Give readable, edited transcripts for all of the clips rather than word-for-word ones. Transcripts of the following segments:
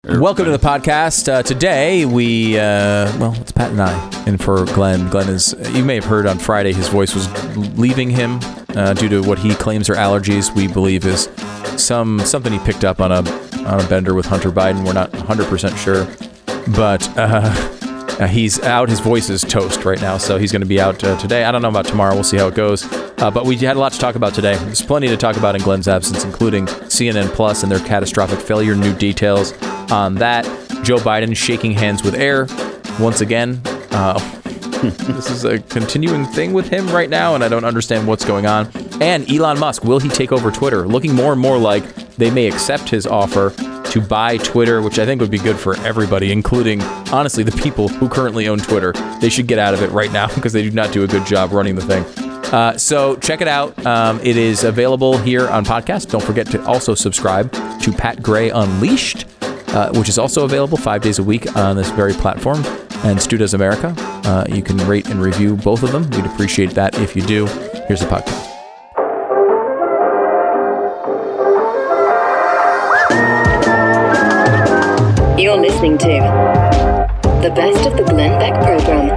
Welcome to the podcast. Today, it's Pat and I, and for Glenn. Glenn is, you may have heard on Friday, his voice was leaving him due to what he claims are allergies. We believe is something he picked up on a bender with Hunter Biden. We're not 100% sure, but he's out. His voice is toast right now, so he's going to be out today. I don't know about tomorrow. We'll see how it goes. But we had a lot to talk about today. There's plenty to talk about in Glenn's absence, including CNN Plus and their catastrophic failure. New details on that. Joe Biden shaking hands with air once again. This is a continuing thing with him right now, and I don't understand what's going on. And Elon Musk, will he take over Twitter? Looking more and more like they may accept his offer to buy Twitter, which I think would be good for everybody, including, honestly, the people who currently own Twitter. They should get out of it right now because they do not do a good job running the thing. So check it out. It is available here on podcast. Don't forget to also subscribe to Pat Gray Unleashed, which is also available 5 days a week on this very platform, and Stu Does America. You can rate and review both of them. We'd appreciate that if you do. Here's the podcast. You're listening to the best of the Glenn Beck program.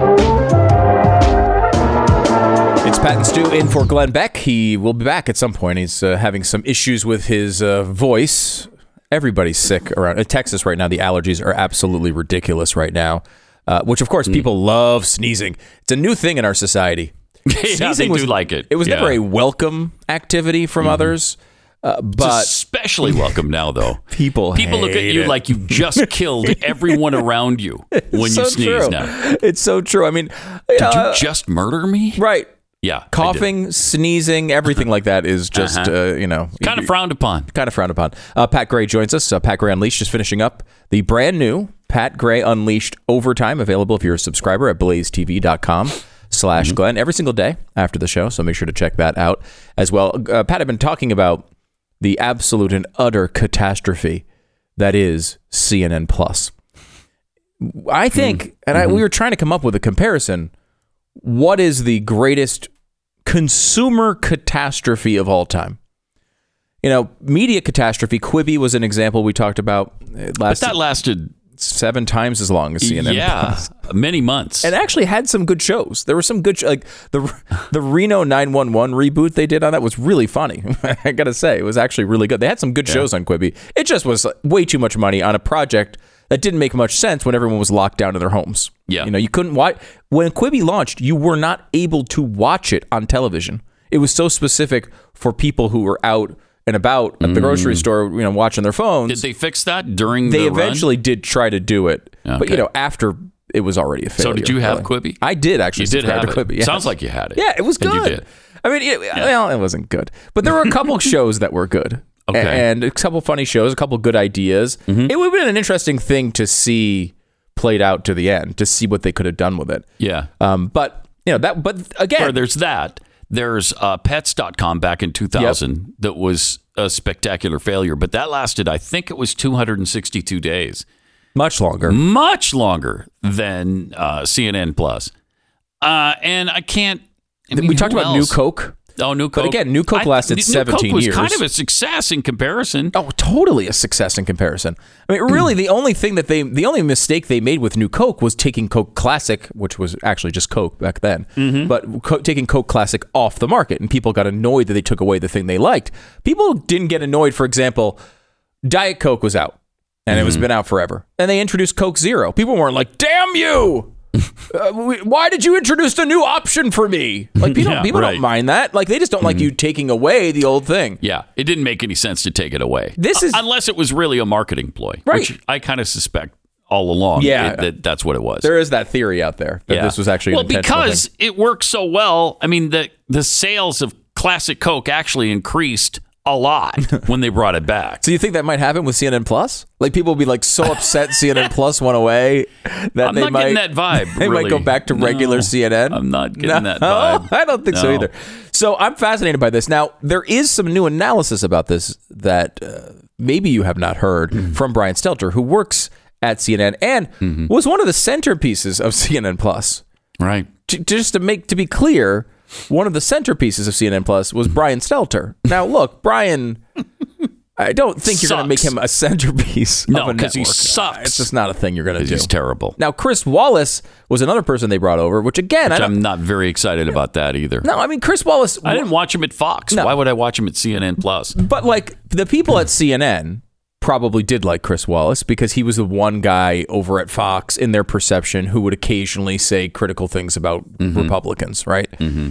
It's Pat and Stu in for Glenn Beck. He will be back at some point. He's having some issues with his voice. Everybody's sick around Texas right now. The allergies are absolutely ridiculous right now, which, of course, people love sneezing. It's a new thing in our society. Yeah, they do like it. It was never a welcome activity from others. But it's especially welcome now, though. People look at you like you just killed everyone around you when you sneeze now. It's so true. I mean, did you just murder me? Right. Yeah. Coughing, sneezing, everything like that is just, kind of frowned upon. Kind of frowned upon. Pat Gray joins us. Pat Gray Unleashed is finishing up the brand new Pat Gray Unleashed Overtime, available if you're a subscriber at blazetv.com/Glenn every single day after the show. So make sure to check that out as well. Pat, I've been talking about the absolute and utter catastrophe that is CNN Plus. I think, we were trying to come up with a comparison. What is the greatest consumer catastrophe of all time? Media catastrophe. Quibi was an example we talked about. But that lasted 7 times as long as CNN. Yeah, many months. And actually had some good shows. There were some good, like the Reno 911 reboot they did on that was really funny. I gotta say, it was actually really good. They had some good shows on Quibi. It just was way too much money on a project that didn't make much sense when everyone was locked down in their homes. Yeah. You couldn't watch. When Quibi launched, you were not able to watch it on television. It was so specific for people who were out and about at the grocery store, watching their phones. Did they fix that during the run? They eventually did try to do it. Okay. But, after it was already a failure. So did you have Quibi? I did actually. You did have to Quibi. It. Yes. Sounds like you had it. Yeah, it was good. And you did. I mean, it wasn't good. But there were a couple shows that were good. Okay. And a couple funny shows, a couple good ideas. It would have been an interesting thing to see played out to the end, to see what they could have done with it. Yeah. But again. Or there's that. There's pets.com back in 2000 that was a spectacular failure, but that lasted, I think it was 262 days. Much longer than CNN Plus. And I can't. We talked about New Coke. Oh, New Coke. But again, New Coke lasted 17 years. New Coke was kind of a success in comparison. Oh, totally a success in comparison. I mean, really, the only mistake they made with New Coke was taking Coke Classic, which was actually just Coke back then, but taking Coke Classic off the market, and people got annoyed that they took away the thing they liked. People didn't get annoyed, for example, Diet Coke was out, and it was been out forever, and they introduced Coke Zero. People weren't like, "Damn you! Why did you introduce a new option for me?" Like people don't mind that. Like they just don't like you taking away the old thing. Yeah, it didn't make any sense to take it away. Unless it was really a marketing ploy, right? Which I kind of suspect all along. Yeah, that's what it was. There is that theory out there that this was actually an intentional because thing. It worked so well. I mean, the sales of Classic Coke actually increased a lot when they brought it back. So you think that might happen with CNN Plus? Like people will be like so upset CNN Plus went away that I'm not getting that vibe. They might go back to regular CNN. I'm not getting that vibe. I don't think so either. So I'm fascinated by this. Now there is some new analysis about this that maybe you have not heard from Brian Stelter, who works at CNN and was one of the centerpieces of CNN Plus. Right. Just to be clear. One of the centerpieces of CNN Plus was Brian Stelter. Now, look, Brian, I don't think you're going to make him a centerpiece of a network. because he sucks. It's just not a thing you're going to do. He's terrible. Now, Chris Wallace was another person they brought over, which again, I'm not very excited about that either. No, I mean, Chris Wallace. I didn't watch him at Fox. No. Why would I watch him at CNN Plus? But like the people at CNN probably did like Chris Wallace because he was the one guy over at Fox in their perception who would occasionally say critical things about Republicans, right?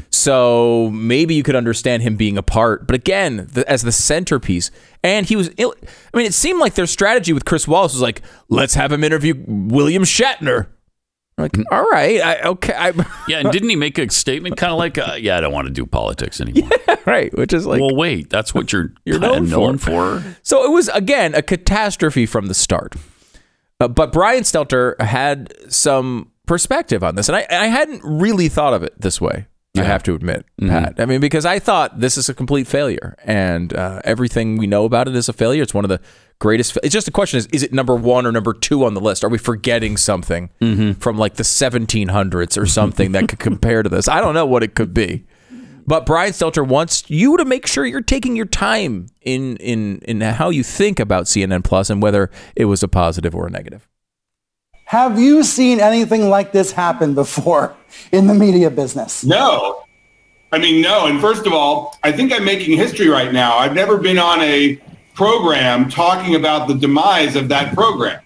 So maybe you could understand him being a part, but again, as the centerpiece, and he was, I mean, it seemed like their strategy with Chris Wallace was like, let's have him interview William Shatner. Like, all right, okay. Yeah, and didn't he make a statement kind of like, I don't want to do politics anymore? Right, which is like, well, wait, that's what you're known for. So it was, again, a catastrophe from the start. But Brian Stelter had some perspective on this, and I hadn't really thought of it this way, I have to admit, Pat. I mean, because I thought this is a complete failure, and everything we know about it is a failure. It's one of the greatest. It's just a question is it number 1 or number 2 on the list? Are we forgetting something from like the 1700s or something that could compare to this? I don't know what it could be. But Brian Stelter wants you to make sure you're taking your time in how you think about CNN Plus and whether it was a positive or a negative. Have you seen anything like this happen before in the media business? No. I mean, no. And first of all, I think I'm making history right now. I've never been on a program talking about the demise of that program.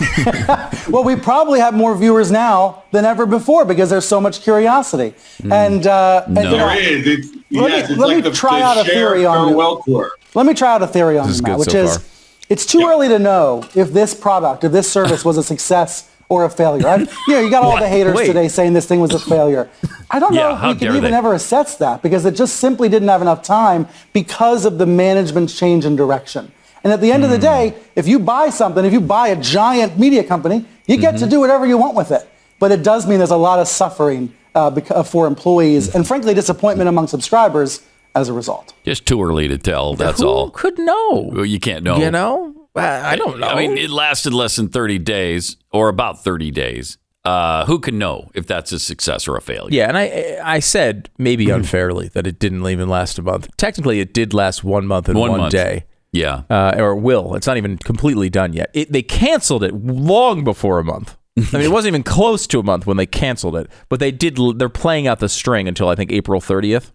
Well, we probably have more viewers now than ever before because there's so much curiosity. And there is. Let me try out a theory on that, which is it's too early to know if this product, if this service was a success or a failure. You got all the haters today saying this thing was a failure. I don't know if we can even ever assess that because it just simply didn't have enough time because of the management's change in direction. And at the end of the day, if you buy something, if you buy a giant media company, you get to do whatever you want with it. But it does mean there's a lot of suffering for employees and, frankly, disappointment among subscribers as a result. Just too early to tell, that's all. Who could know? Well, you can't know. You know? I don't know. I mean, it lasted less than 30 days or about 30 days. Who can know if that's a success or a failure? Yeah, and I said maybe unfairly that it didn't even last a month. Technically, it did last 1 month and one day. Yeah. Or will. It's not even completely done yet. They canceled it long before a month. I mean, it wasn't even close to a month when they canceled it, but they're playing out the string until I think April 30th.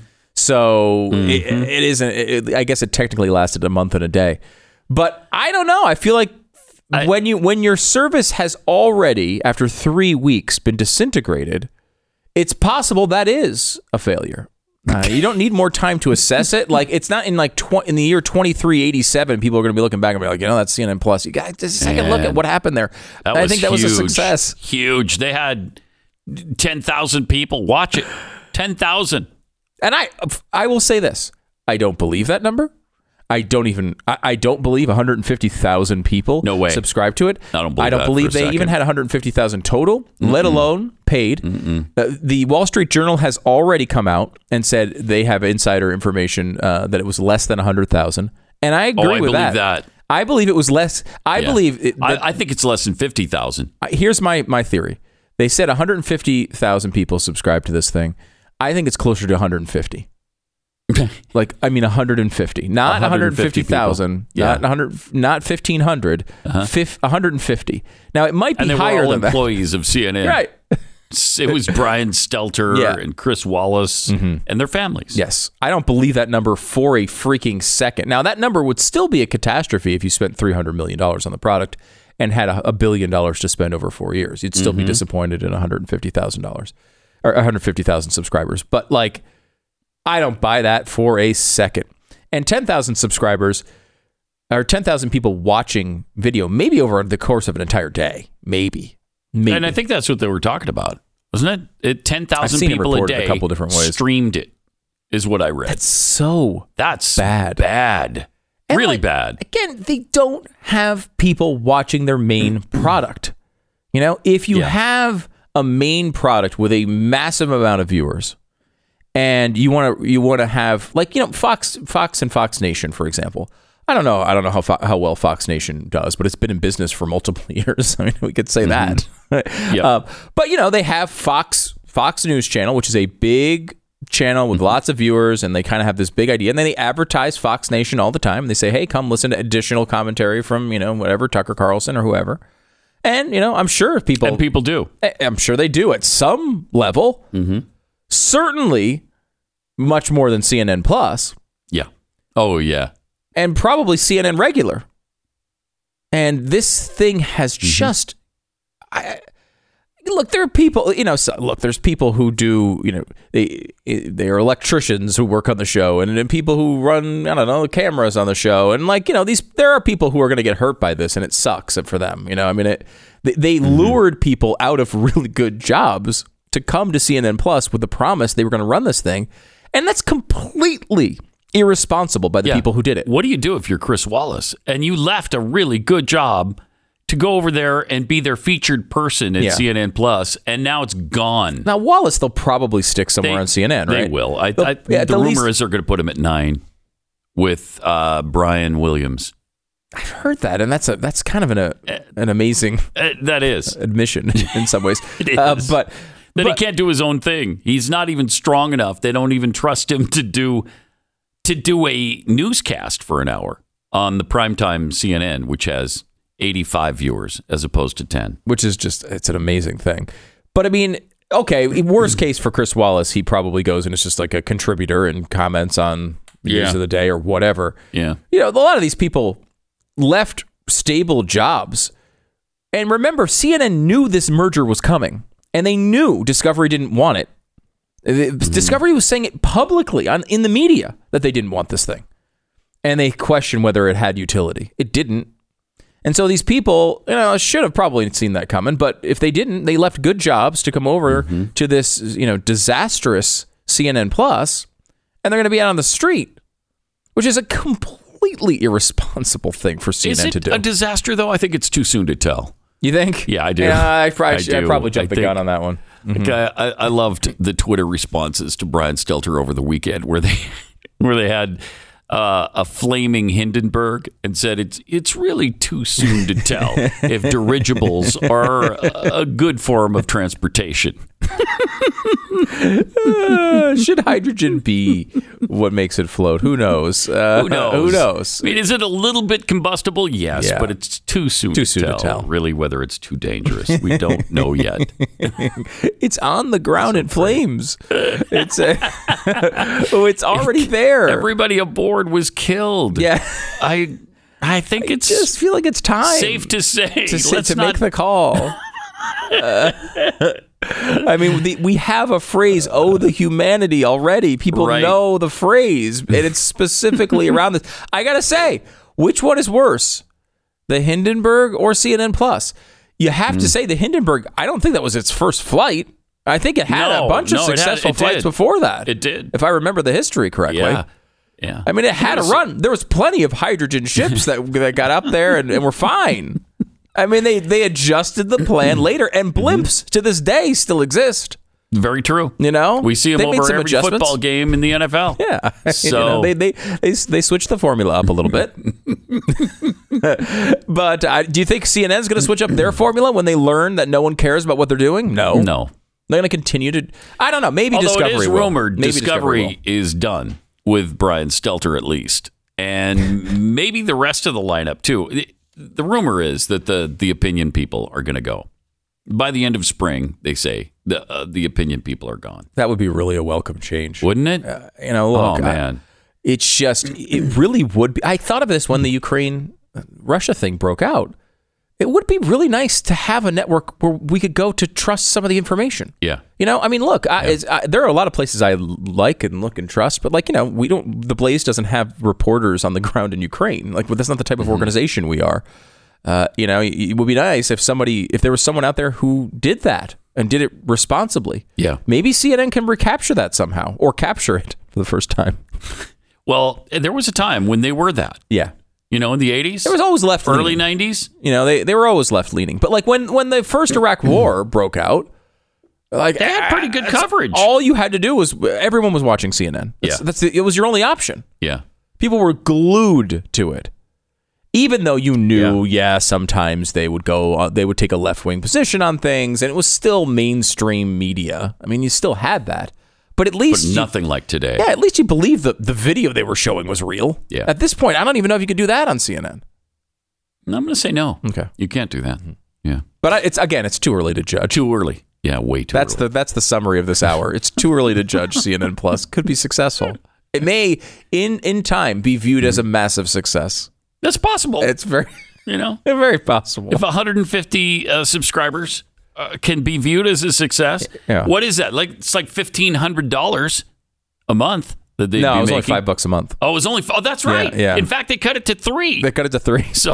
So it isn't, I guess it technically lasted a month and a day, but I don't know. I feel like when your service has already, after 3 weeks, been disintegrated, it's possible that is a failure. You don't need more time to assess it. Like it's not in in the year 2387, people are going to be looking back and be like, that's CNN Plus. You guys, just a second look at what happened there. I think that was a success. Huge. They had 10,000 people watch it. 10,000. And I will say this. I don't believe that number. I don't believe 150,000 people subscribe to it. I don't believe they even had 150,000 total, let alone paid. The Wall Street Journal has already come out and said they have insider information that it was less than 100,000. And I agree with that. I believe it was less. I think it's less than 50,000. Here's my theory. They said 150,000 people subscribe to this thing. I think it's closer to 150. 150, not 150,000, not 100, not 1,500, 150. Now it might be higher than that. And they were all employees of CNN, right? It was Brian Stelter and Chris Wallace and their families. Yes, I don't believe that number for a freaking second. Now that number would still be a catastrophe if you spent $300 million on the product and had $1 billion to spend over 4 years. You'd still be disappointed in $150,000 or 150,000 subscribers, but I don't buy that for a second. And 10,000 subscribers or 10,000 people watching video, maybe over the course of an entire day, maybe. And I think that's what they were talking about, wasn't it? 10,000 people a day a couple different ways. Streamed it, is what I read. That's bad. And really bad. Again, they don't have people watching their main product. If you have a main product with a massive amount of viewers, and you want to have Fox and Fox Nation, for example. I don't know how well Fox Nation does, but it's been in business for multiple years. I mean, we could say that. But they have Fox News Channel, which is a big channel with lots of viewers, and they kind of have this big idea, and then they advertise Fox Nation all the time. They say, hey, come listen to additional commentary from, whatever, Tucker Carlson or whoever. And, I'm sure people... And people do. I'm sure they do at some level. Mm-hmm. Certainly much more than CNN Plus. Yeah. Oh, yeah. And probably CNN Regular. And this thing has just... Look, there are people, there's people who do, they are electricians who work on the show, and people who run, cameras on the show. And there are people who are going to get hurt by this, and it sucks for them. They lured people out of really good jobs to come to CNN Plus with the promise they were going to run this thing. And that's completely irresponsible by the people who did it. What do you do if you're Chris Wallace and you left a really good job to go over there and be their featured person at CNN Plus, and now it's gone? Now, Wallace, they'll probably stick somewhere on CNN, right? They will. The rumor is they're going to put him at 9 with Brian Williams. I've heard that, and that's kind of an amazing that is admission in some ways. It is. But he can't do his own thing. He's not even strong enough. They don't even trust him to do a newscast for an hour on the primetime CNN, which has 85 viewers as opposed to 10. Which is it's an amazing thing. But I mean, okay, worst case for Chris Wallace, he probably goes and it's just like a contributor and comments on news of the day or whatever. Yeah. A lot of these people left stable jobs. And remember, CNN knew this merger was coming, and they knew Discovery didn't want it. Discovery was saying it publicly in the media that they didn't want this thing. And they questioned whether it had utility. It didn't. And so these people, should have probably seen that coming, but if they didn't, they left good jobs to come over to this, disastrous CNN Plus, and they're going to be out on the street, which is a completely irresponsible thing for CNN to do. Is it a disaster, though? I think it's too soon to tell. You think? Yeah, I do. Yeah, I probably jumped the gun on that one. I loved the Twitter responses to Brian Stelter over the weekend, where they had a flaming Hindenburg and said it's really too soon to tell if dirigibles are a good form of transportation. Should hydrogen be what makes it float? Who knows? Who knows? I mean, is it a little bit combustible? Yes, but it's too soon to tell. Really, whether it's too dangerous, we don't know yet. It's on the ground in flames. It's it's already there. Everybody aboard was killed. Yeah, I think it's just feel like it's time. Safe to say to make the call. I mean, we have a phrase, the humanity already. People know the phrase, and it's specifically around this. I got to say, which one is worse, the Hindenburg or CNN Plus? You have to say the Hindenburg. I don't think that was its first flight. I think it had a bunch of successful flights before that. It did. If I remember the history correctly. Yeah. I mean, it had a run. There was plenty of hydrogen ships that got up there and were fine. I mean, they adjusted the plan later, and blimps to this day still exist. Very true. We see them over every football game in the NFL. Yeah. So they switched the formula up a little bit. But do you think CNN's going to switch up their formula when they learn that no one cares about what they're doing? No. They're going to continue to. I don't know. Maybe Discovery. Although it is rumored Discovery is done with Brian Stelter at least, and maybe the rest of the lineup too. The rumor is that the opinion people are going to go. By the end of spring, they say, the opinion people are gone. That would be really a welcome change. Wouldn't it? Look, oh, man. It really would be. I thought of this when the Ukraine-Russia thing broke out. It would be really nice to have a network where we could go to trust some of the information. Yeah. I mean, look, there are a lot of places I like and look and trust, but the Blaze doesn't have reporters on the ground in Ukraine. That's not the type of organization we are. It would be nice if there was someone out there who did that and did it responsibly. Yeah. Maybe CNN can recapture that somehow or capture it for the first time. Well, there was a time when they were that. Yeah. In the 80s? There was always left-leaning. Early 90s? They were always left-leaning. But when the first Iraq War broke out, they had pretty good coverage. All you had to do was everyone was watching CNN. It was your only option. Yeah. People were glued to it. Even though you knew, sometimes they would take a left-wing position on things, and it was still mainstream media. I mean, you still had that. But at least nothing like today. Yeah, at least you believe the video they were showing was real. Yeah. At this point, I don't even know if you could do that on CNN. I'm going to say no. Okay. You can't do that. Yeah. But it's too early to judge. Too early. Yeah, way too early. That's the summary of this hour. It's too early to judge CNN Plus. Could be successful. It may, in time, be viewed as a massive success. That's possible. It's very, very possible. If 150 subscribers can be viewed as a success, what is that? It's like $1,500 a month that they'd be it was making. only $5 a month. Oh, it was only. Oh, that's right. Yeah. In fact, they cut it to $3. They cut it to $3. So,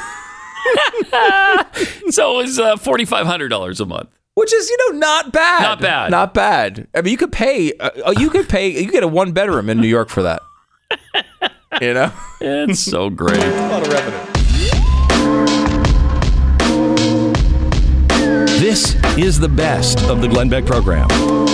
so it was $4,500 a month. Which is, not bad. Not bad. Not bad. I mean, you could pay. You could get a 1-bedroom in New York for that. It's so great. A lot of revenue. This is the best of the Glenn Beck program.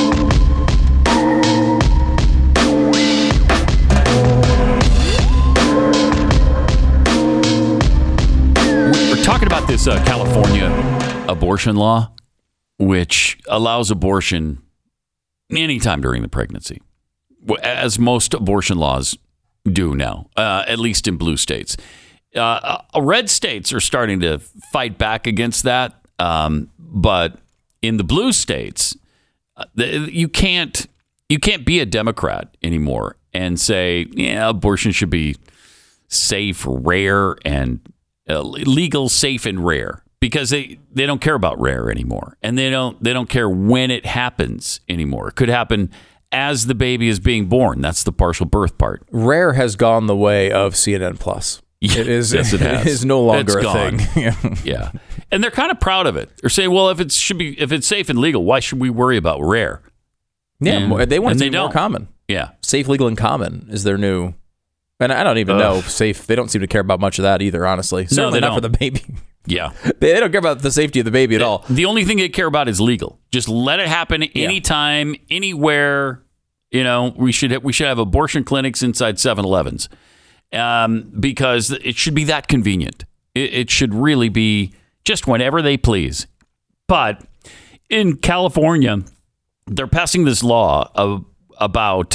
We're talking about this California abortion law, which allows abortion anytime during the pregnancy, as most abortion laws do now, at least in blue states. Red states are starting to fight back against that, but in the blue states, you can't be a Democrat anymore and say, abortion should be safe, rare, and legal, safe, and rare. Because they don't care about rare anymore, and they don't care when it happens anymore. It could happen as the baby is being born. That's the partial birth part. Rare has gone the way of CNN Plus. It is. Yes, it has. It is no longer a thing. Yeah, and they're kind of proud of it. They're saying, well, if it's safe and legal, why should we worry about rare? Yeah, they want it to be more common. Yeah, safe, legal, and common is their new. And I don't even know safe. They don't seem to care about much of that either. Honestly, certainly not for the baby. Yeah. They don't care about the safety of the baby at all. The only thing they care about is legal. Just let it happen anytime, anywhere. We should have abortion clinics inside 7-Elevens because it should be that convenient. It should really be just whenever they please. But in California, they're passing this law about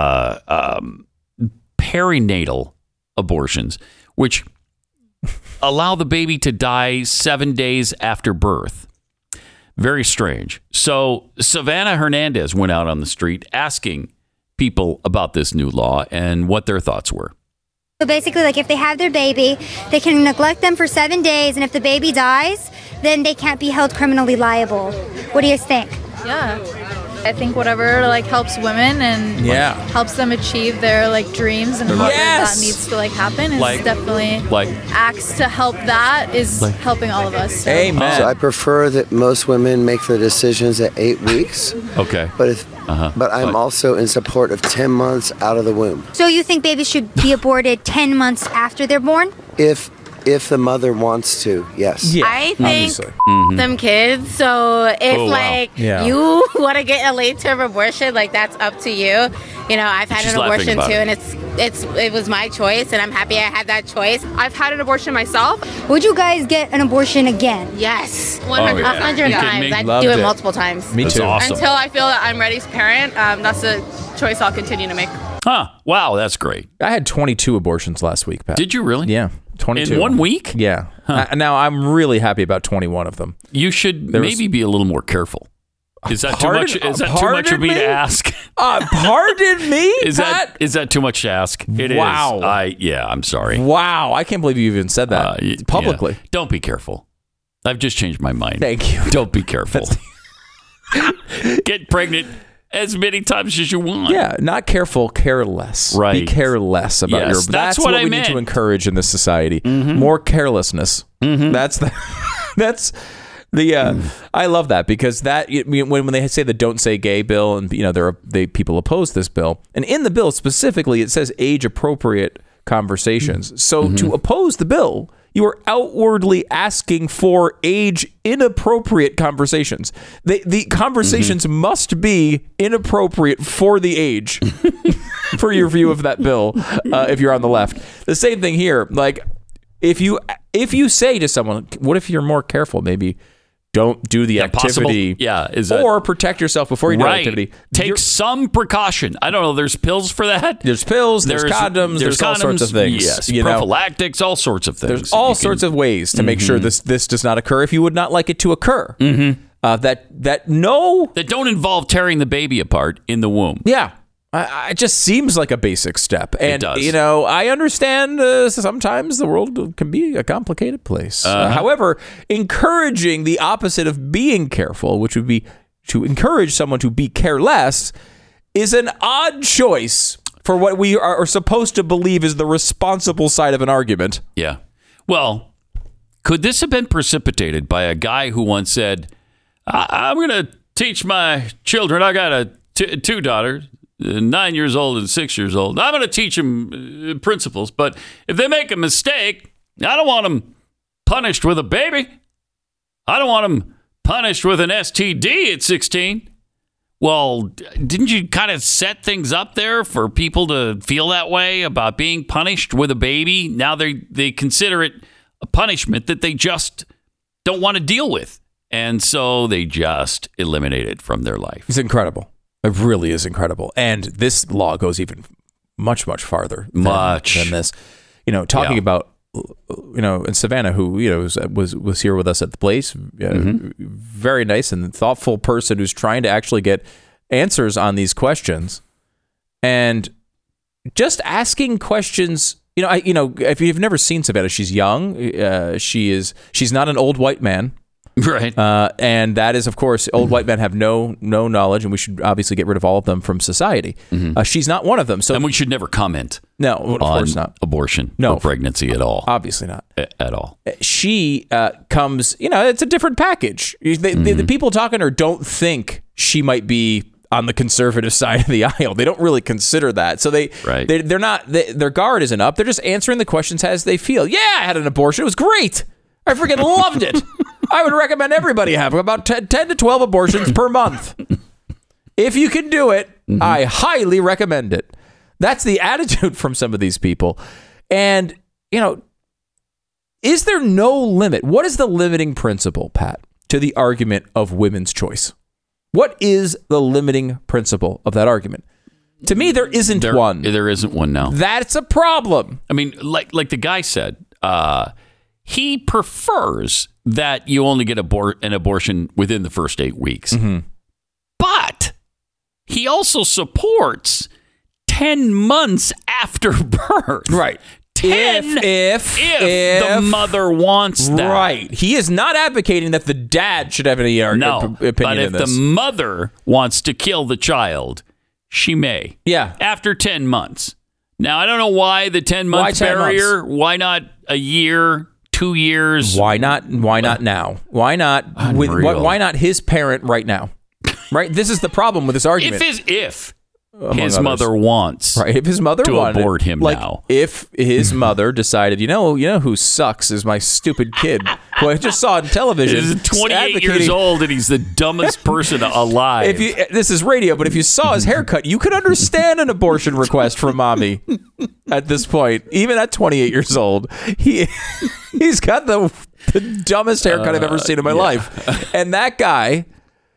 perinatal abortions, which allow the baby to die 7 days after birth. Very strange. So Savannah Hernandez went out on the street asking people about this new law and what their thoughts were. So basically, if they have their baby, they can neglect them for 7 days, and if the baby dies, then they can't be held criminally liable. What do you think? Yeah. I think whatever helps women and helps them achieve their dreams and however that needs to happen is definitely acts to help that is helping all of us. So. Amen. So I prefer that most women make their decisions at 8 weeks. Okay. But I'm also in support of 10 months out of the womb. So you think babies should be aborted 10 months after they're born? If the mother wants to, yes. Yeah, I think them kids. So if you want to get a late-term abortion, that's up to you. I've had an abortion too, and it was my choice, and I'm happy I had that choice. I've had an abortion myself. Would you guys get an abortion again? Yes, 100 times. I'd do it multiple times. Me too. Awesome. Until I feel that I'm ready to parent, that's a choice I'll continue to make. Huh. Wow, that's great. I had 22 abortions last week, Pat. Did you really? Yeah. 22. In 1 week? Yeah. Huh. Now, I'm really happy about 21 of them. You should maybe be a little more careful. Is that too much? Is that too much of me to ask? Pardon me? Is that too much to ask? It is. Wow. I'm sorry. Wow. I can't believe you even said that publicly. Yeah. Don't be careful. I've just changed my mind. Thank you. Don't be careful. Get pregnant as many times as you want. Yeah, not careful, careless. Right. Be careless about your... That's what I we meant. need to encourage in this society. More carelessness. That's the... I love that because when they say the "Don't Say Gay" bill, and people oppose this bill, and in the bill specifically it says age appropriate conversations. So to oppose the bill, you are outwardly asking for age inappropriate conversations. The conversations must be inappropriate for the age, for your view of that bill. If you're on the left, the same thing here. If you say to someone, "What if you're more careful? Maybe don't do the activity. Or protect yourself before you do the activity. Take some precaution. I don't know. There's pills for that. There's pills. There's condoms. There's all sorts of things. Yes. Prophylactics. All sorts of things. There's all sorts of ways to make sure this does not occur if you would not like it to occur. That don't involve tearing the baby apart in the womb. Yeah. It just seems like a basic step. And, it does. I understand sometimes the world can be a complicated place. However, encouraging the opposite of being careful, which would be to encourage someone to be careless, is an odd choice for what we are supposed to believe is the responsible side of an argument. Yeah. Well, could this have been precipitated by a guy who once said, I'm going to teach my children, I got two daughters, 9 years old and 6 years old. I'm going to teach them principles, but if they make a mistake, I don't want them punished with a baby. I don't want them punished with an STD at 16. Well, didn't you kind of set things up there for people to feel that way about being punished with a baby? Now they consider it a punishment that they just don't want to deal with. And so they just eliminate it from their life. It's incredible. It really is incredible. And this law goes even much, much farther than this. Talking about, and Savannah, who, was here with us at the place, very nice and thoughtful person who's trying to actually get answers on these questions. And just asking questions, if you've never seen Savannah, she's young. She's not an old white man. Right. And that is, of course, old white men have no knowledge, and we should obviously get rid of all of them from society. She's not one of them. So, and we should never comment of course not. Abortion or pregnancy at all. Obviously not. At all. She comes, it's a different package. The people talking to her don't think she might be on the conservative side of the aisle. They don't really consider that. So they're not, their guard isn't up. They're just answering the questions as they feel. Yeah, I had an abortion. It was great. I freaking loved it. I would recommend everybody have about 10 to 12 abortions per month. If you can do it, I highly recommend it. That's the attitude from some of these people. And, is there no limit? What is the limiting principle, Pat, to the argument of women's choice? What is the limiting principle of that argument? To me, there isn't one. There isn't one now. That's a problem. I mean, like the guy said, he prefers that you only get an abortion within the first 8 weeks. But he also supports 10 months after birth. Right. 10 if the mother wants that. Right. He is not advocating that the dad should have any opinion in this. But if the mother wants to kill the child, she may. Yeah. After 10 months. Now, I don't know why the 10-month barrier. Why not a year? 2 years. Why not now? Why not why not his parent right now? Right? This is the problem with this argument. If his mother wants, right? If his mother to wanted abort him now. If his mother decided, you know who sucks is my stupid kid who I just saw on television. He's 28 years old and he's the dumbest person alive. This is radio, but if you saw his haircut, you could understand an abortion request from mommy at this point. Even at 28 years old, he's got the dumbest haircut I've ever seen in my life. And that guy,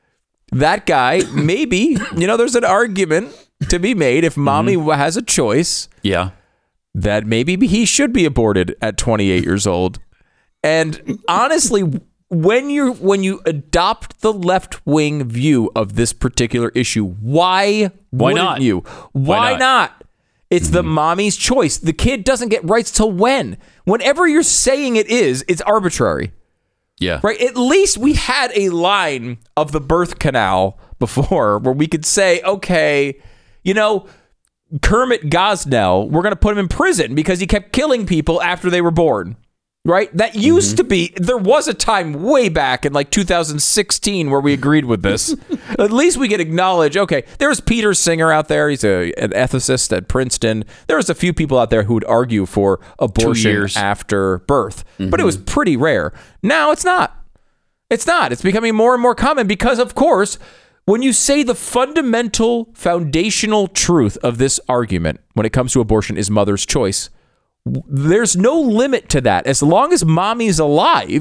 maybe, there's an argument to be made if mommy has a choice. Yeah. That maybe he should be aborted at 28 years old. And honestly, when you adopt the left-wing view of this particular issue, why wouldn't you? Why not? It's the mommy's choice. The kid doesn't get rights till when? Whenever you're saying it's arbitrary. Yeah. Right. At least we had a line of the birth canal before where we could say, okay, Kermit Gosnell, we're going to put him in prison because he kept killing people after they were born. Right. That used to be. There was a time way back in 2016 where we agreed with this. At least we could acknowledge, okay, there's Peter Singer out there. He's an ethicist at Princeton. There's a few people out there who would argue for abortion after birth, but it was pretty rare. Now it's not. It's not. It's becoming more and more common because, of course, when you say the fundamental foundational truth of this argument when it comes to abortion is mother's choice, there's no limit to that. As long as mommy's alive,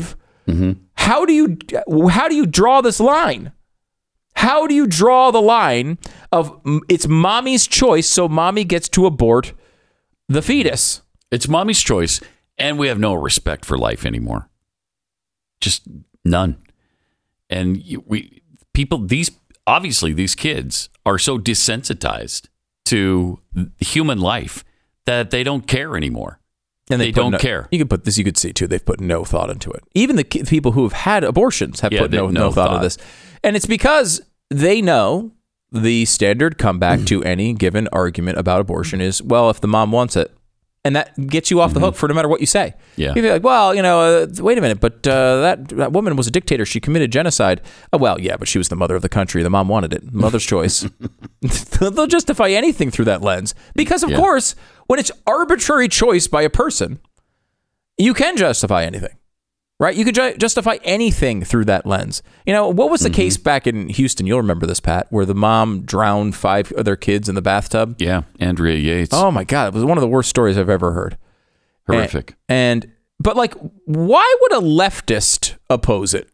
Mm-hmm. How do you draw this line? How do you draw the line of it's mommy's choice, so mommy gets to abort the fetus? It's mommy's choice, and we have no respect for life anymore. Just none. And these kids are so desensitized to human life that they don't care anymore. And they don't care. You could see too. They've put no thought into it. Even the people who have had abortions have put no thought into this. And it's because they know the standard comeback to any given argument about abortion is, well, if the mom wants it. And that gets you off the hook for no matter what you say. Yeah. You'd be like, well, wait a minute, but that woman was a dictator. She committed genocide. Oh, well, yeah, but she was the mother of the country. The mom wanted it. Mother's choice. They'll justify anything through that lens. Because, of course, when it's arbitrary choice by a person, you can justify anything. Right? You could justify anything through that lens. What was the case back in Houston? You'll remember this, Pat, where the mom drowned 5 other kids in the bathtub. Yeah, Andrea Yates. Oh my God, it was one of the worst stories I've ever heard. Horrific. But why would a leftist oppose it?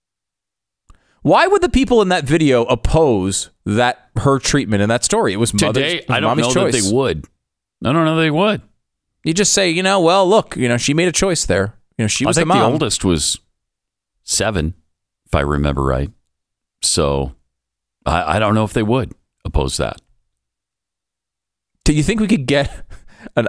Why would the people in that video oppose her treatment in that story? It was today. I don't know choice. That they would. I don't know they would. You just say, well, look, she made a choice there. She was the mom. I think the oldest was 7, if I remember right. So I don't know if they would oppose that. Do you think we could get an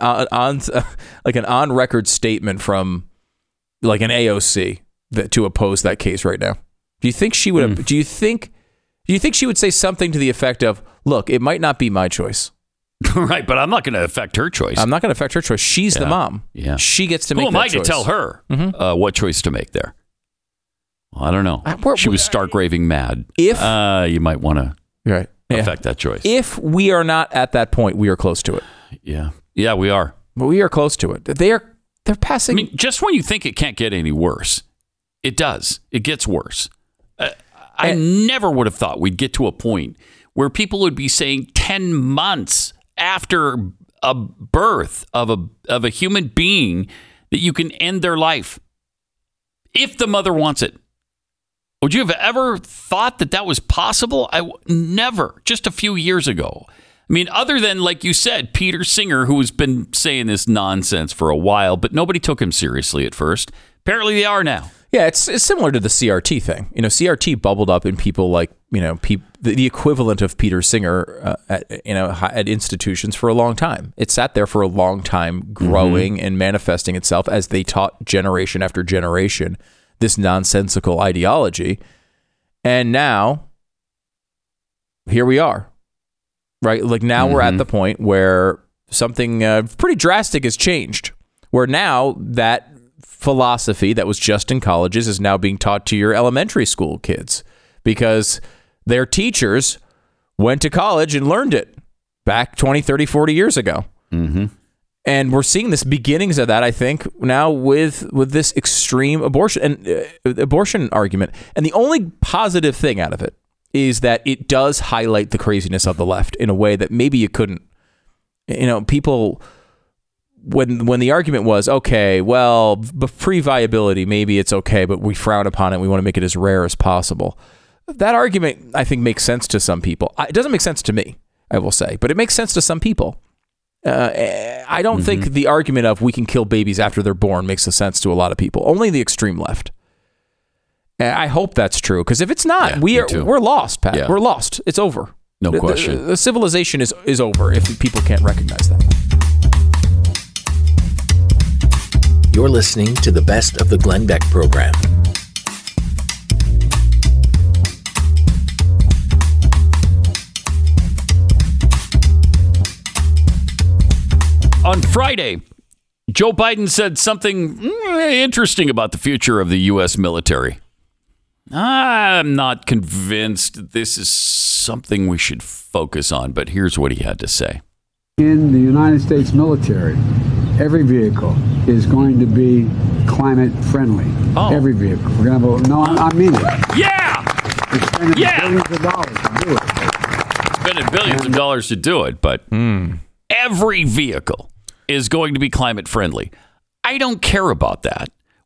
on-record statement from like an AOC to oppose that case right now? Do you think she would? Do you think she would say something to the effect of, "Look, it might not be my choice." Right, but I'm not going to affect her choice. I'm not going to affect her choice. She's the mom. Yeah. She gets to make that choice. Who am I to tell her what choice to make there? Well, I don't know. She was stark raving mad. If you might want to affect that choice. If we are not at that point, we are close to it. Yeah. Yeah, we are. But we are close to it. They're passing. I mean, just when you think it can't get any worse, it does. It gets worse. I never would have thought we'd get to a point where people would be saying 10 months after a birth of a human being that you can end their life if the mother wants it. Would you have ever thought that was possible? Never. Just a few years ago. I mean, other than, like you said, Peter Singer, who has been saying this nonsense for a while, but nobody took him seriously at first. Apparently they are now. Yeah, it's similar to the CRT thing. CRT bubbled up in people like, the equivalent of Peter Singer at institutions for a long time. It sat there for a long time growing and manifesting itself as they taught generation after generation this nonsensical ideology. And now, here we are. Right? Like now we're at the point where something pretty drastic has changed. Where now that philosophy that was just in colleges is now being taught to your elementary school kids because their teachers went to college and learned it back 20, 30, 40 years ago. Mm-hmm. And we're seeing this beginnings of that, I think, now with this extreme abortion argument. And the only positive thing out of it is that it does highlight the craziness of the left in a way that maybe you couldn't. People... When the argument was, okay, well, pre-viability, maybe it's okay, but we frown upon it. We want to make it as rare as possible. That argument, I think, makes sense to some people. It doesn't make sense to me, I will say, but it makes sense to some people. I don't think the argument of we can kill babies after they're born makes a sense to a lot of people. Only the extreme left. I hope that's true, because if it's not, we're lost, Pat. Yeah. We're lost. It's over. No question. The civilization is over if people can't recognize that. You're listening to the Best of the Glenn Beck program. On Friday, Joe Biden said something interesting about the future of the U.S. military. I'm not convinced this is something we should focus on, but here's what he had to say. In the United States military, every vehicle is going to be climate friendly. Oh. Every vehicle. We're going to have I mean it. Yeah! We're spending billions of dollars to do it. Spending billions of dollars to do it, but every vehicle is going to be climate friendly. I don't care about that.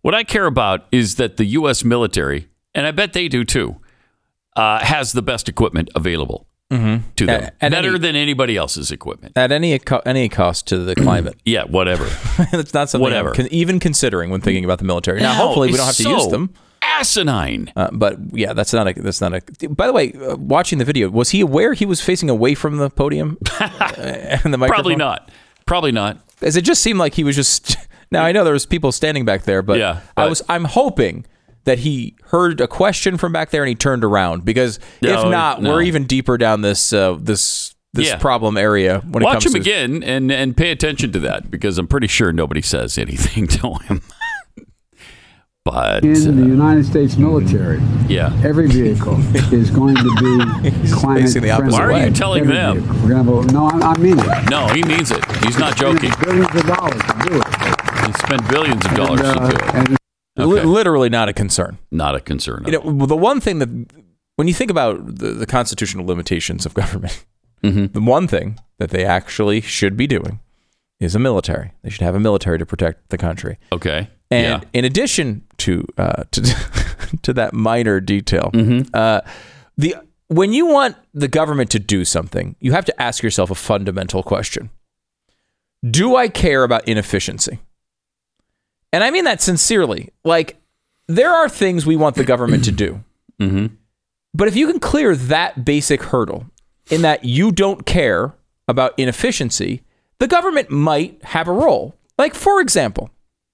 What I care about is that the U.S. military, and I bet they do too, has the best equipment available to them, better than anybody else's equipment at any cost to the climate. Yeah, whatever. It's not something I'm even considering when thinking about the military. Now, hopefully, we don't have to use them. Asinine. But yeah, that's not a. By the way, watching the video, was he aware he was facing away from the podium and the microphone? Probably not. As it just seemed like he was just. Now I know there was people standing back there, but I'm hoping that he heard a question from back there and he turned around, because if not, we're even deeper down this problem area. When Watch it comes him again and pay attention to that, because I'm pretty sure nobody says anything to him. But in the United States military, every vehicle is going to be climate friendly. Why are you telling them? No, I mean it. No, he means it. He's not joking. Billions of dollars to do it. He spent billions of dollars to do it. Literally not a concern. Not a concern. The one thing that, when you think about the constitutional limitations of government, the one thing that they actually should be doing is a military. They should have a military to protect the country. Okay. And in addition to that minor detail, when you want the government to do something, you have to ask yourself a fundamental question. Do I care about inefficiency? And I mean that sincerely. Like, there are things we want the government to do. But if you can clear that basic hurdle, in that you don't care about inefficiency, the government might have a role. Like, for example,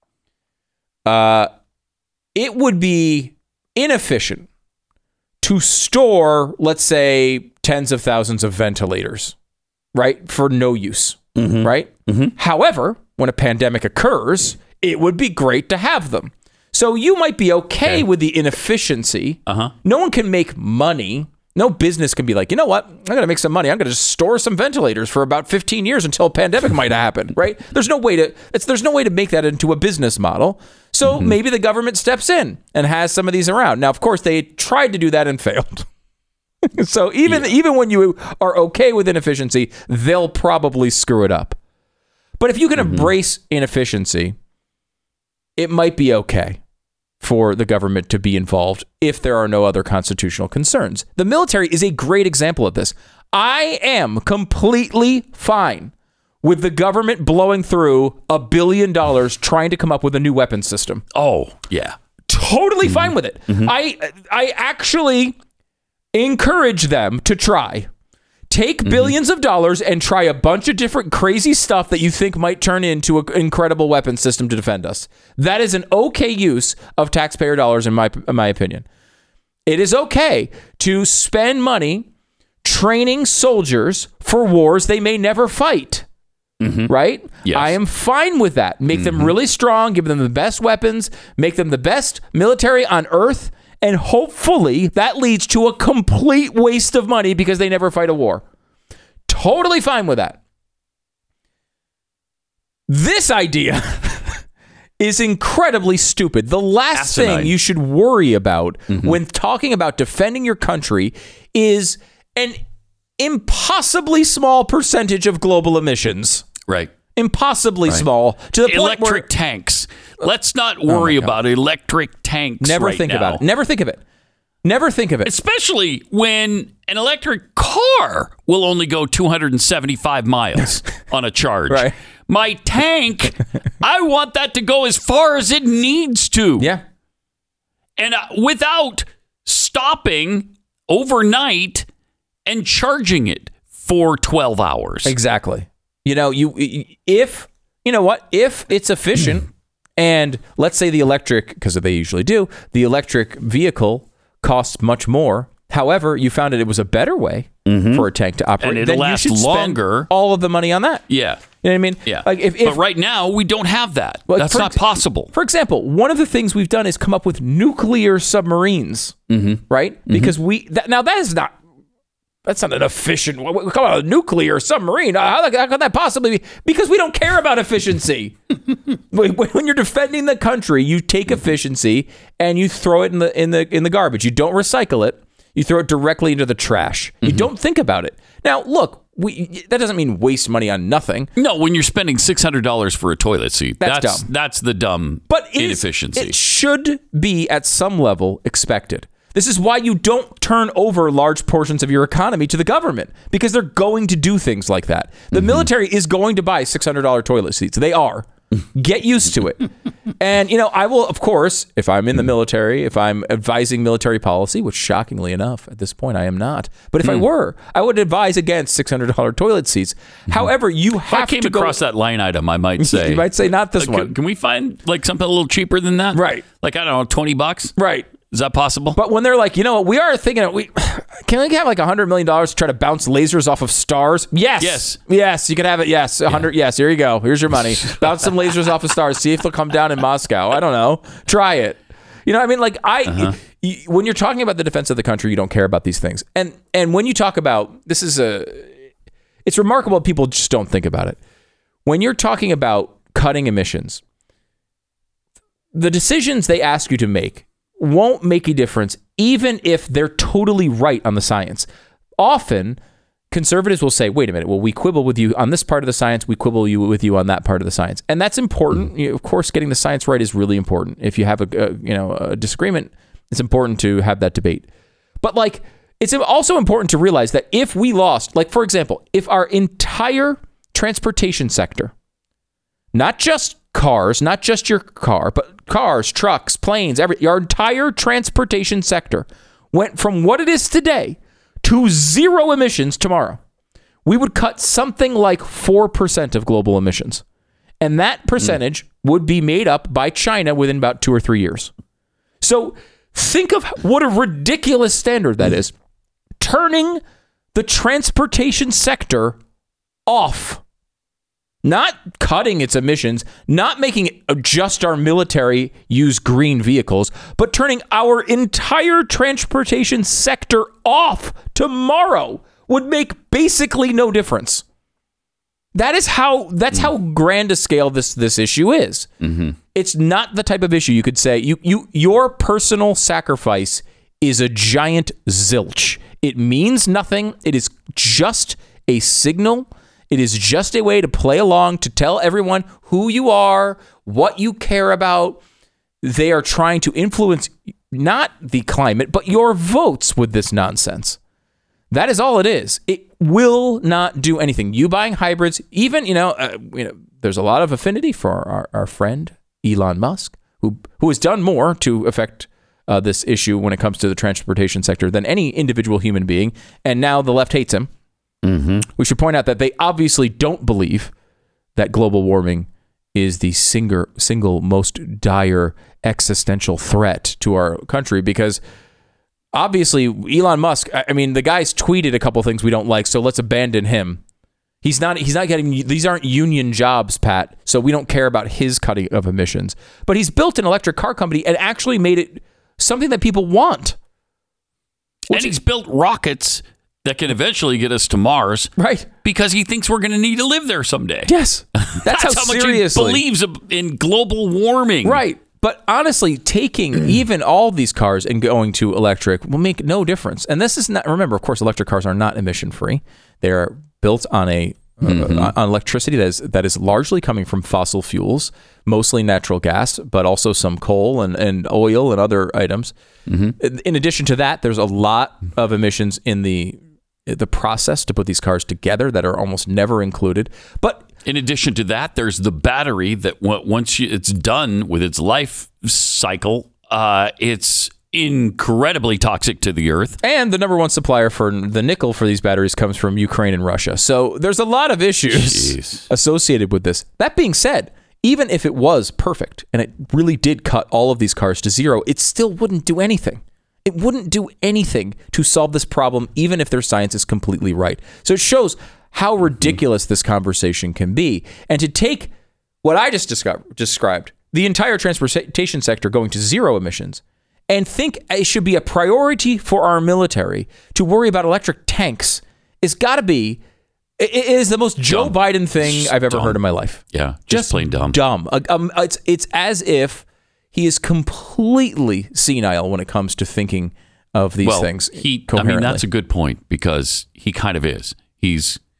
it would be inefficient to store, let's say, tens of thousands of ventilators, right, for no use, right? However, when a pandemic occurs, it would be great to have them. So you might be okay with the inefficiency. No one can make money. No business can be like, you know what? I'm going to make some money. I'm going to just store some ventilators for about 15 years until a pandemic might happen, right? There's no way to make that into a business model. So maybe the government steps in and has some of these around. Now, of course, they tried to do that and failed. So even when you are okay with inefficiency, they'll probably screw it up. But if you can embrace inefficiency, it might be okay for the government to be involved if there are no other constitutional concerns. The military is a great example of this. I am completely fine with the government blowing through $1 billion trying to come up with a new weapons system. Oh, yeah. Totally fine with it. I actually encourage them to try. Take billions of dollars and try a bunch of different crazy stuff that you think might turn into an incredible weapons system to defend us. That is an okay use of taxpayer dollars, in my opinion. It is okay to spend money training soldiers for wars they may never fight. Right? Yes. I am fine with that. Make them really strong, give them the best weapons, make them the best military on earth, and hopefully that leads to a complete waste of money because they never fight a war. Totally fine with that. This idea is incredibly stupid. The last thing you should worry about when talking about defending your country is an impossibly small percentage of global emissions. Right. Impossibly small. To the point electric tanks. Let's not worry about electric tanks. Never think about it. Never think of it. Never think of it. Especially when an electric car will only go 275 miles on a charge. Right. My tank, I want that to go as far as it needs to. Yeah. And without stopping overnight and charging it for 12 hours. Exactly. You know, if it's efficient and let's say the electric, because they usually do, the electric vehicle costs much more. However, you found it was a better way for a tank to operate. And it'll last longer. All of the money on that. Yeah. You know what I mean? Yeah. Like but right now, we don't have that. That's not possible. For example, one of the things we've done is come up with nuclear submarines, right? Because that's not an efficient. Come on, a nuclear submarine. How could that possibly be? Because we don't care about efficiency. When you're defending the country, you take efficiency and you throw it in the garbage. You don't recycle it. You throw it directly into the trash. You don't think about it. Now, look, that doesn't mean waste money on nothing. No, when you're spending $600 for a toilet seat, that's dumb. That's the dumb inefficiency. It should be at some level expected. This is why you don't turn over large portions of your economy to the government, because they're going to do things like that. The military is going to buy $600 toilet seats. They are. Get used to it. And, I will, of course, if I'm in the military, if I'm advising military policy, which shockingly enough, at this point, I am not. But if I were, I would advise against $600 toilet seats. However, you have to I came across that line item, I might say. You might say not this one. Can we find something a little cheaper than that? Right. I don't know, $20? Right. Is that possible? But when they're like, we are thinking, can we have $100 million to try to bounce lasers off of stars? Yes, you can have it. Yes, 100. Yes, here you go. Here's your money. Bounce some lasers off of stars. See if they'll come down in Moscow. I don't know. Try it. When you're talking about the defense of the country, you don't care about these things. And when you talk about it's remarkable people just don't think about it. When you're talking about cutting emissions, the decisions they ask you to make won't make a difference, even if they're totally right on the science. Often, conservatives will say, wait a minute, well, we quibble with you on this part of the science, we quibble with you on that part of the science. And that's important. Of course, getting the science right is really important. If you have a disagreement, it's important to have that debate. But it's also important to realize that if we lost, for example, if our entire transportation sector, not just cars, not just your car, but cars, trucks, planes, your entire transportation sector went from what it is today to zero emissions tomorrow, we would cut something like 4% of global emissions. And that percentage would be made up by China within about 2 or 3 years. So think of what a ridiculous standard that is. Turning the transportation sector off. Not cutting its emissions, not making it just our military use green vehicles, but turning our entire transportation sector off tomorrow would make basically no difference. That's how grand a scale this issue is. It's not the type of issue you could say your personal sacrifice is a giant zilch. It means nothing. It is just a signal. It is just a way to play along, to tell everyone who you are, what you care about. They are trying to influence not the climate, but your votes with this nonsense. That is all it is. It will not do anything. You buying hybrids, even, there's a lot of affinity for our friend Elon Musk, who has done more to affect this issue when it comes to the transportation sector than any individual human being. And now the left hates him. We should point out that they obviously don't believe that global warming is the single most dire existential threat to our country, because obviously Elon Musk, the guy's tweeted a couple things we don't like, so let's abandon him. He's not getting, these aren't union jobs, Pat, so we don't care about his cutting of emissions. But he's built an electric car company and actually made it something that people want. And he's built rockets that can eventually get us to Mars. Right. Because he thinks we're going to need to live there someday. Yes. That's how much he believes in global warming. Right. But honestly, taking even all these cars and going to electric will make no difference. And this is not, remember, of course, electric cars are not emission free. They are built on on electricity that is largely coming from fossil fuels, mostly natural gas, but also some coal and oil and other items. In addition to that, there's a lot of emissions in the process to put these cars together that are almost never included. But in addition to that, there's the battery that once it's done with its life cycle, it's incredibly toxic to the earth. And the number one supplier for the nickel for these batteries comes from Ukraine and Russia. So there's a lot of issues associated with this. That being said, even if it was perfect and it really did cut all of these cars to zero, it still wouldn't do anything. It wouldn't do anything to solve this problem, even if their science is completely right. So it shows how ridiculous this conversation can be. And to take what I just described, the entire transportation sector going to zero emissions, and think it should be a priority for our military to worry about electric tanks, it's got to be, it is the most Joe Biden thing I've ever heard in my life. Yeah, just plain dumb. It's as if he is completely senile when it comes to thinking of these things coherently. That's a good point, because he kind of is. He's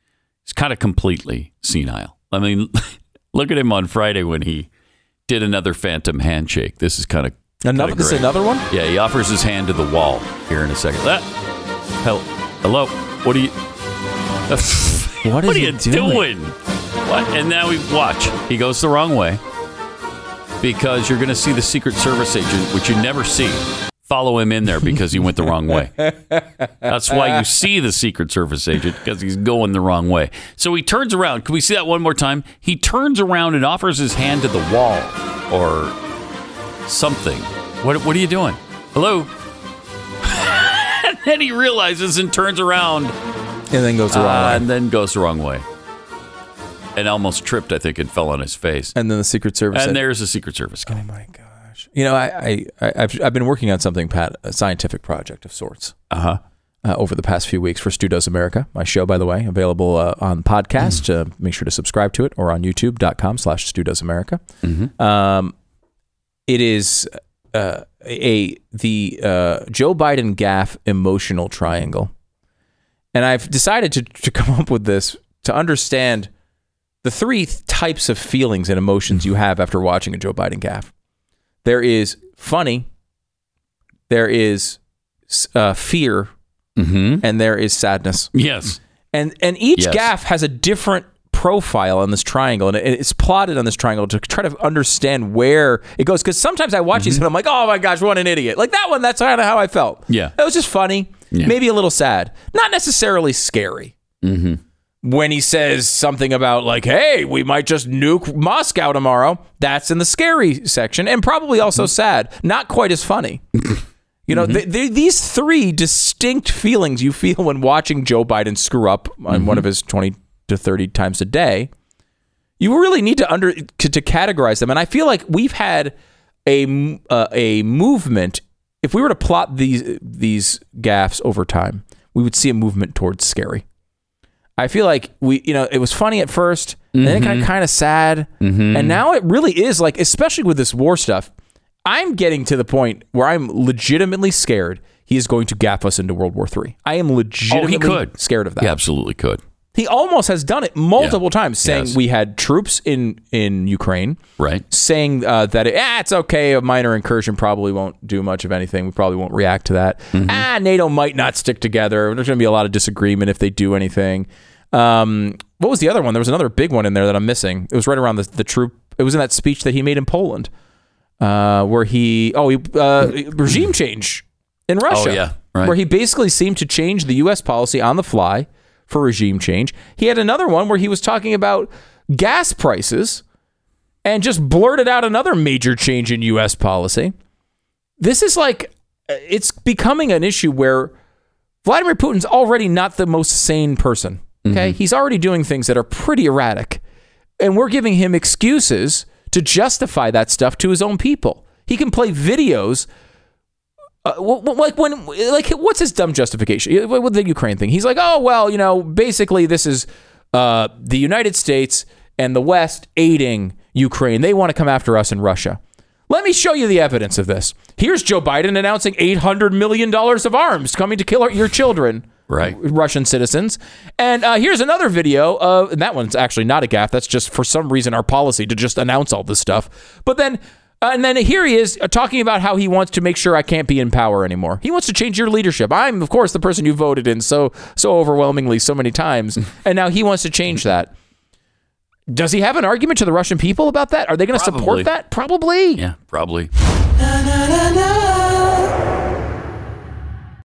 He's kind of completely senile. I mean, look at him on Friday when he did another phantom handshake. This is kind of this is another one? Yeah, he offers his hand to the wall here in a second. Hello. What are you... What are you doing? What? And now we watch. He goes the wrong way because you're going to see the Secret Service agent, which you never see. Follow him in there because he went the wrong way. That's why you see the Secret Service agent, because he's going the wrong way. So he turns around. Can we see that one more time? He turns around and offers his hand to the wall or something. What are you doing? Hello? And then he realizes and turns around. And then goes the wrong way. And then goes the wrong way. And almost tripped, I think, and fell on his face. And then the Secret Service. And there's the Secret Service guy. Oh, my gosh. You know, I've been working on something, Pat, a scientific project of sorts. Over the past few weeks for Stu Does America. My show, by the way, available on podcast. Make sure to subscribe to it or on youtube.com/Stu Does America. It is the Joe Biden gaffe emotional triangle. And I've decided to come up with this to understand the three types of feelings and emotions you have after watching a Joe Biden gaffe. There is funny, there is fear, and there is sadness. Yes. And each gaffe has a different profile on this triangle, and it's plotted on this triangle to try to understand where it goes. Because sometimes I watch these and I'm like, oh my gosh, what an idiot. Like that one, that's kind of how I felt. Yeah. It was just funny, maybe a little sad, not necessarily scary. When he says something about like, hey, we might just nuke Moscow tomorrow, that's in the scary section, and probably also sad, not quite as funny. You know, these three distinct feelings you feel when watching Joe Biden screw up on one of his 20 to 30 times a day, you really need to categorize them. And I feel like we've had a movement. If we were to plot these gaffes over time, we would see a movement towards scary. I feel like it was funny at first, and then it got kind of sad, and now it really is like, especially with this war stuff, I'm getting to the point where I'm legitimately scared he is going to gaffe us into World War III. I am legitimately scared of that. He absolutely could. He almost has done it multiple times, saying we had troops in Ukraine, right? Saying that it's okay, a minor incursion probably won't do much of anything. We probably won't react to that. NATO might not stick together. There's going to be a lot of disagreement if they do anything. What was the other one? There was another big one in there that I'm missing. It was right around the troop. It was in that speech that he made in Poland, where he regime change in Russia. Oh yeah, right. Where he basically seemed to change the U.S. policy on the fly for regime change. He had another one where he was talking about gas prices and just blurted out another major change in U.S. policy. This is like, it's becoming an issue where Vladimir Putin's already not the most sane person. Okay. He's already doing things that are pretty erratic, and we're giving him excuses to justify that stuff to his own people. He can play videos what's his dumb justification with the Ukraine thing? He's like, oh, well, basically this is the United States and the West aiding Ukraine. They want to come after us in Russia. Let me show you the evidence of this. Here's Joe Biden announcing $800 million of arms coming to kill your children, right? Russian citizens. And here's another video and that one's actually not a gaffe. That's just for some reason our policy to just announce all this stuff. But then and then here he is talking about how he wants to make sure I can't be in power anymore. He wants to change your leadership. I'm, of course, the person you voted in so overwhelmingly so many times. And now he wants to change that. Does he have an argument to the Russian people about that? Are they going to support that? Probably. Yeah, probably.